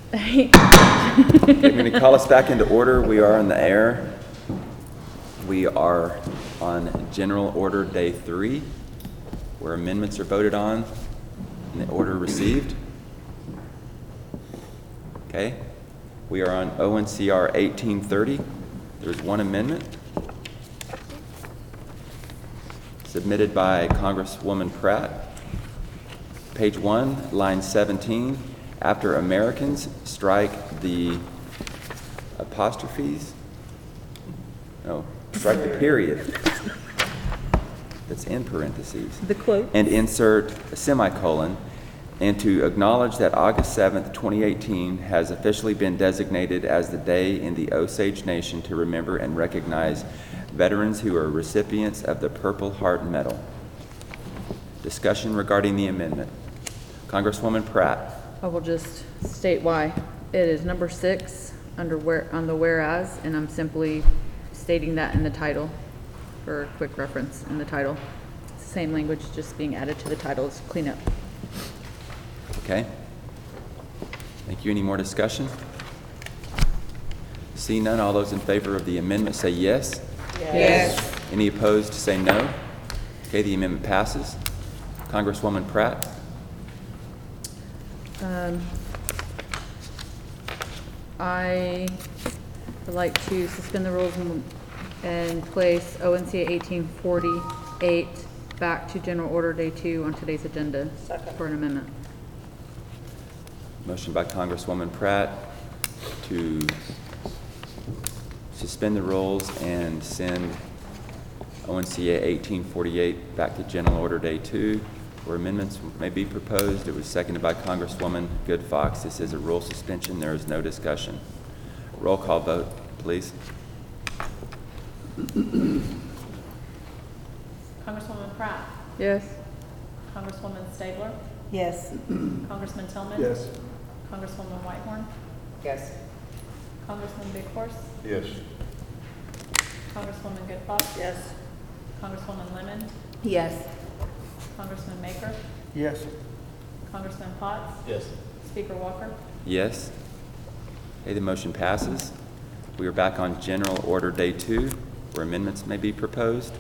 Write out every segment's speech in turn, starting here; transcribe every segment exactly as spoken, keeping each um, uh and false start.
Okay, I'm going to call us back into order. We are in the air. We are on General Order Day three, where amendments are voted on and the order received. Okay. We are on O N C R eighteen thirty. There's one amendment submitted by Congresswoman Pratt. Page one, line seventeen. After Americans, strike the apostrophes. No, strike the period. That's in parentheses. the quote. And insert a semicolon, and to acknowledge that August seventh, twenty eighteen has officially been designated as the day in the Osage Nation to remember and recognize veterans who are recipients of the Purple Heart Medal. Discussion regarding the amendment. Congresswoman Pratt. I will just state why. It is number six under where, on the whereas, and I'm simply stating that in the title for quick reference in the title. It's the same language just being added to the title as cleanup. Okay. Thank you. Any more discussion? See none. All those in favor of the amendment say yes. Yes. Any opposed say no. Okay, the amendment passes. Congresswoman Pratt. Um, I would like to suspend the rules and, and place O N C A eighteen forty-eight back to General Order Day two on today's agenda for an amendment. Motion by Congresswoman Pratt to suspend the rules and send O N C A eighteen forty-eight back to General Order Day two, where amendments may be proposed. It was seconded by Congresswoman Good Fox. This is a rule suspension. There is no discussion. Roll call vote, please. Congresswoman Pratt. Yes. Congresswoman Stabler. Yes. Congressman Tillman. Yes. Congresswoman Whitehorn. Yes. Congressman Big Horse. Yes. Congresswoman Good Fox. Yes. Congresswoman Lemon. Yes. Congressman Maker. Yes. Congressman Potts. Yes. Speaker Walker. Yes. Okay, the motion passes. We are back on General Order Day two, where amendments may be proposed.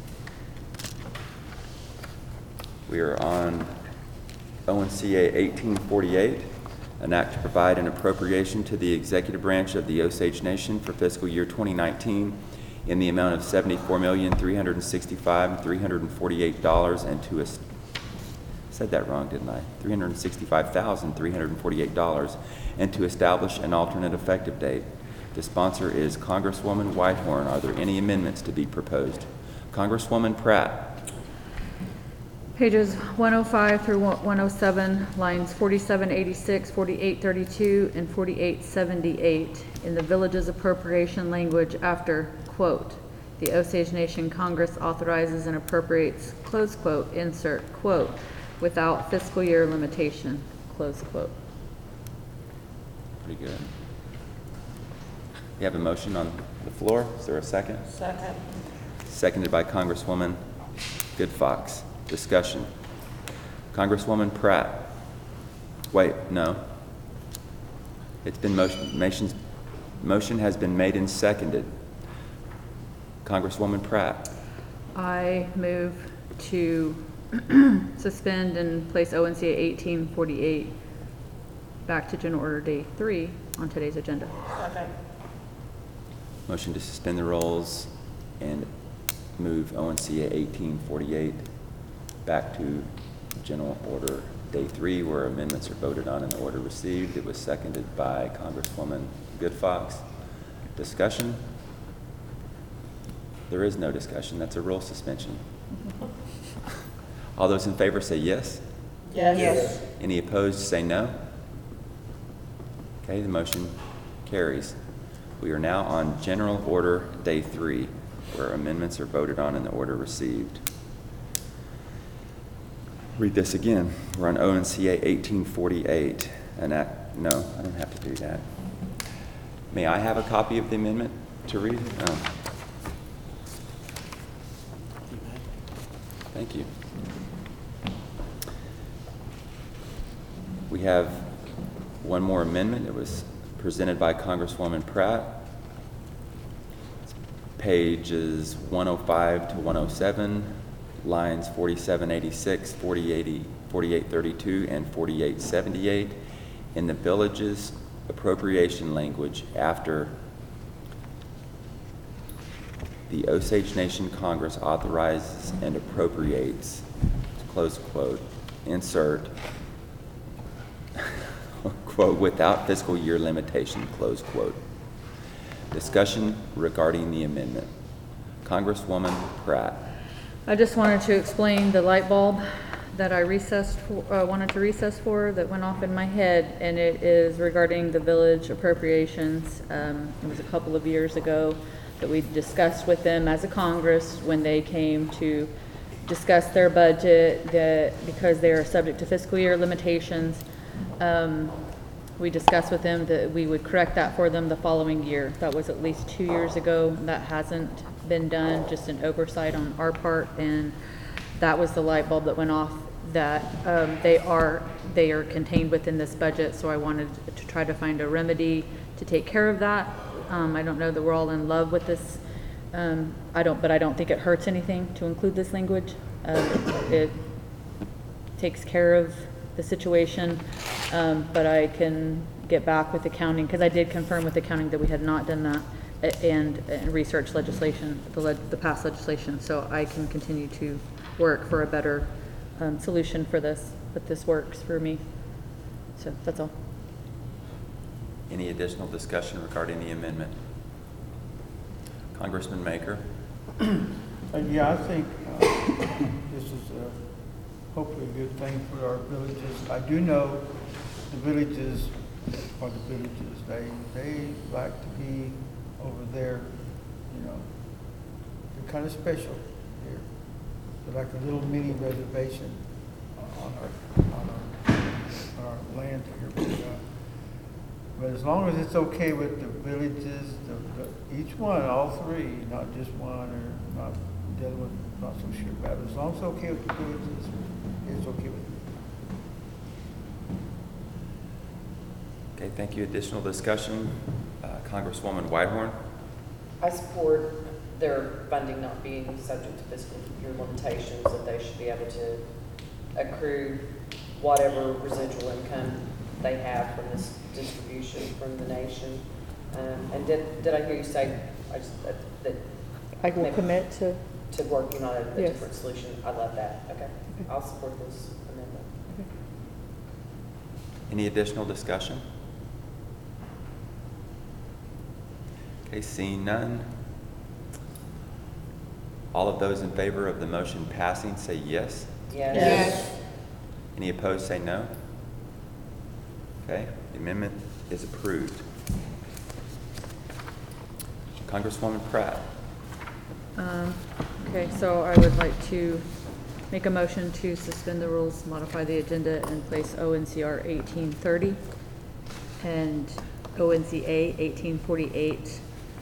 We are on O N C A eighteen forty-eight, an act to provide an appropriation to the executive branch of the Osage Nation for fiscal year twenty nineteen in the amount of seventy-four million, three hundred sixty-five thousand, three hundred forty-eight dollars and to, est- said that wrong, didn't I? three hundred sixty-five thousand, three hundred forty-eight dollars and to establish an alternate effective date. The sponsor is Congresswoman Whitehorn. Are there any amendments to be proposed? Congresswoman Pratt. Pages one oh five through one oh seven, lines forty-seven eighty-six, forty-eight thirty-two, and forty-eight seventy-eight in the village's appropriation language after, quote, the Osage Nation Congress authorizes and appropriates, close quote, insert, quote, without fiscal year limitation, close quote. Pretty good. You have a motion on the floor. Is there a second? Second. Seconded by Congresswoman Good Fox. Discussion. Congresswoman Pratt. Wait, no. It's been motion, motions, motion has been made and seconded. Congresswoman Pratt. I move to suspend and place O N C A eighteen forty-eight back to General Order Day three on today's agenda. Second. Motion to suspend the rules and move O N C A eighteen forty-eight back to General Order Day three, where amendments are voted on and the order received. It was seconded by Congresswoman Good Fox. Discussion? There is no discussion. That's a rule suspension. All those in favor say yes. Yes. Yes. Any opposed say no. Okay, the motion carries. We are now on General Order Day three, where amendments are voted on and the order received. Read this again. We're on O N C A eighteen forty-eight. An act, no, I don't have to do that. May I have a copy of the amendment to read? Oh. Thank you. We have one more amendment. It was presented by Congresswoman Pratt. Pages one oh five to one oh seven, lines forty-seven eighty-six, forty eighty, forty-eight thirty-two, and forty-eight seventy-eight in the village's appropriation language after the Osage Nation Congress authorizes and appropriates, close quote, insert, quote, without fiscal year limitation, close quote. Discussion regarding the amendment. Congresswoman Pratt. I just wanted to explain the light bulb that I recessed, for, uh, wanted to recess for, that went off in my head, and it is regarding the village appropriations. Um, it was a couple of years ago that we discussed with them as a Congress when they came to discuss their budget, that because they are subject to fiscal year limitations, um, we discussed with them that we would correct that for them the following year. That was at least two years ago. That hasn't been done, just an oversight on our part, and that was the light bulb that went off, that um, they are they are contained within this budget, so I wanted to try to find a remedy to take care of that. Um, I don't know that we're all in love with this. Um, I don't, but I don't think it hurts anything to include this language. Um, it takes care of the situation, um, but I can get back with accounting, because I did confirm with accounting that we had not done that, a- and, and research legislation, the, leg, the past legislation, so I can continue to work for a better um, solution for this, but this works for me. So that's all. Any additional discussion regarding the amendment? Congressman Maker. Uh, Yeah, I think uh, this is a, hopefully a good thing for our villages. I do know the villages, or the villages, they, they like to be over there, you know, they're kind of special here. They're like a little mini reservation on our, on our, on our land here. But, uh, But as long as it's okay with the villages, the, the, each one, all three, not just one, or not, the other one, not so sure about it. As long as it's okay with the villages, it's okay with me. Okay, thank you. Additional discussion. Uh, Congresswoman Whitehorn. I support their funding not being subject to fiscal year limitations, that they should be able to accrue whatever residual income they have from this distribution from the nation. Um, and did, did I hear you say, I just, that, that I will maybe commit to, to working on a, a Yes. different solution? I love that. Okay. I'll support this amendment. Any additional discussion? Okay, seeing none. All of those in favor of the motion passing say yes. Yes. Yes. Any opposed say no. Okay, the amendment is approved. Congresswoman Pratt. um, okay, so I would like to make a motion to suspend the rules, modify the agenda, and place O N C R eighteen thirty and O N C A eighteen forty-eight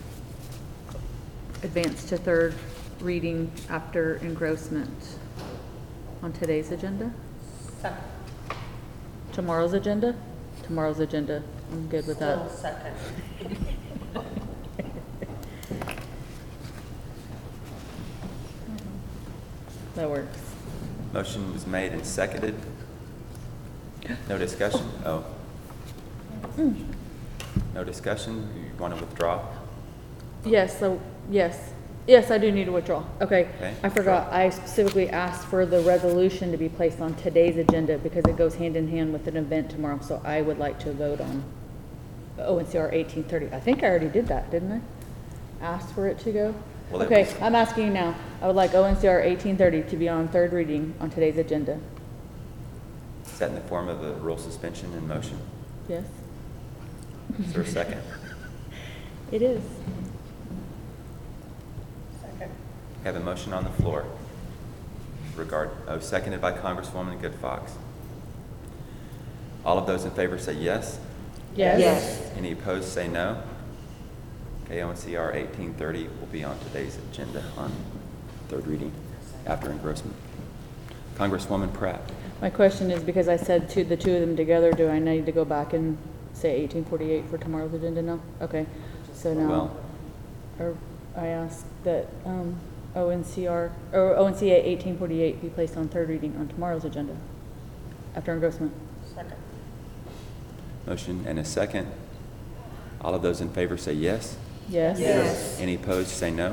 advance to third reading after engrossment on today's agenda. Tomorrow's agenda? Tomorrow's agenda. I'm good with that. Second. That works. Motion was made and seconded. No discussion? Oh. No discussion? You want to withdraw? Yes, so, yes. Yes, I do need to withdraw. Okay. Okay. I forgot. I specifically asked for the resolution to be placed on today's agenda because it goes hand in hand with an event tomorrow. So I would like to vote on O N C R eighteen thirty. I think I already did that, didn't I? Asked for it to go? Well, it Okay, was- I'm asking you now. I would like O N C R eighteen thirty to be on third reading on today's agenda. Is that in the form of a rule suspension in motion? Yes? Is there a second? It is. Second. We have a motion on the floor. Regard, oh, seconded by Congresswoman Good Fox. All of those in favor say yes. Yes? Yes. Any opposed say no. Okay, O N C R eighteen thirty will be on today's agenda on third reading after engrossment. Congresswoman Pratt. My question is, because I said two, the two of them together, do I need to go back and say eighteen forty-eight for tomorrow's agenda now? Okay, so now, Well, or I ask that, um, O N C R, or O N C A eighteen forty-eight be placed on third reading on tomorrow's agenda after engrossment. Second. motion and a second. All of those in favor say yes. Yes? Yes. Any opposed, say no.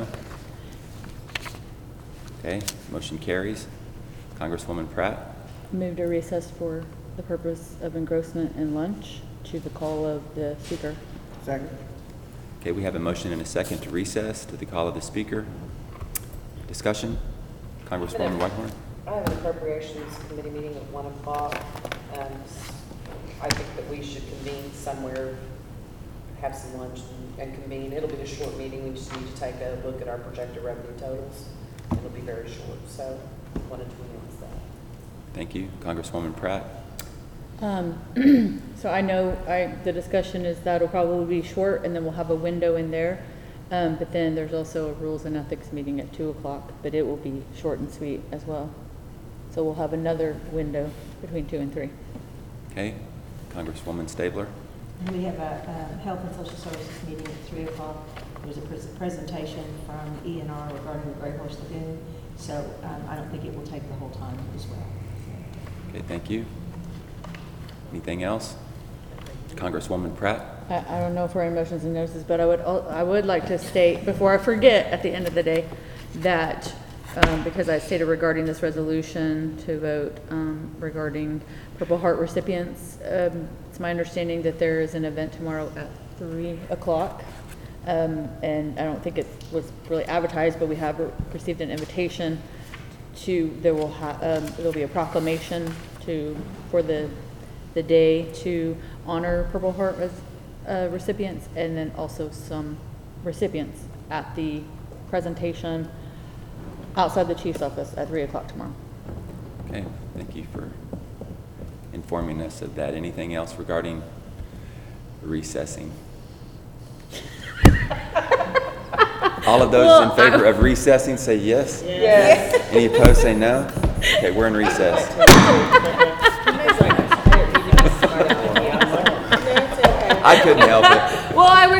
Okay, motion carries. Congresswoman Pratt, Move to recess for the purpose of engrossment and lunch to the call of the speaker. Second. okay, we have a motion and a second to recess to the call of the speaker. Discussion? Congresswoman Whitehorn? I have an appropriations committee meeting at one o'clock. Um, I think that we should convene somewhere, have some lunch and- and convene. It'll be a short meeting. We just need to take a look at our projected revenue totals. It'll be very short, so wanted to announce that. Thank you. Congresswoman Pratt? Um, so I know I, the discussion is that'll probably be short and then we'll have a window in there. Um, but then there's also a rules and ethics meeting at two o'clock, but it will be short and sweet as well. So we'll have another window between two and three. Okay, Congresswoman Stabler? And we have a um, Health and Social Services meeting at three o'clock. There's a pres- presentation from E and R regarding the Gray Horse Lagoon, so um, I don't think it will take the whole time as well. Okay, thank you. Anything else? Congresswoman Pratt? I, I don't know if we're in motions and notices, but I would, al- I would like to state, before I forget at the end of the day, that, um, because I stated regarding this resolution to vote, um, regarding Purple Heart recipients, um, it's my understanding that there is an event tomorrow at three o'clock. Um, and I don't think it was really advertised, but we have re- received an invitation to, there will ha, um, there'll be a proclamation to, for the, the day to honor Purple Heart res, uh, recipients, and then also some recipients at the presentation outside the chief's office at three o'clock tomorrow. Okay, thank you for informing us of that. Anything else regarding recessing? All of those in favor of recessing say yes. Yes. Any opposed say no. Okay, we're in recess. I couldn't help it. Well, I was